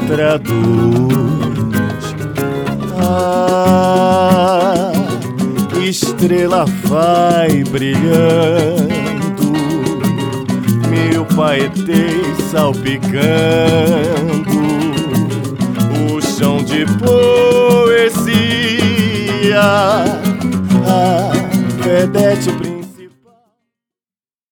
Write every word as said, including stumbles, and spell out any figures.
traduz. A estrela vai brilhando, mil paetês salpicando o chão de poesia. A vedete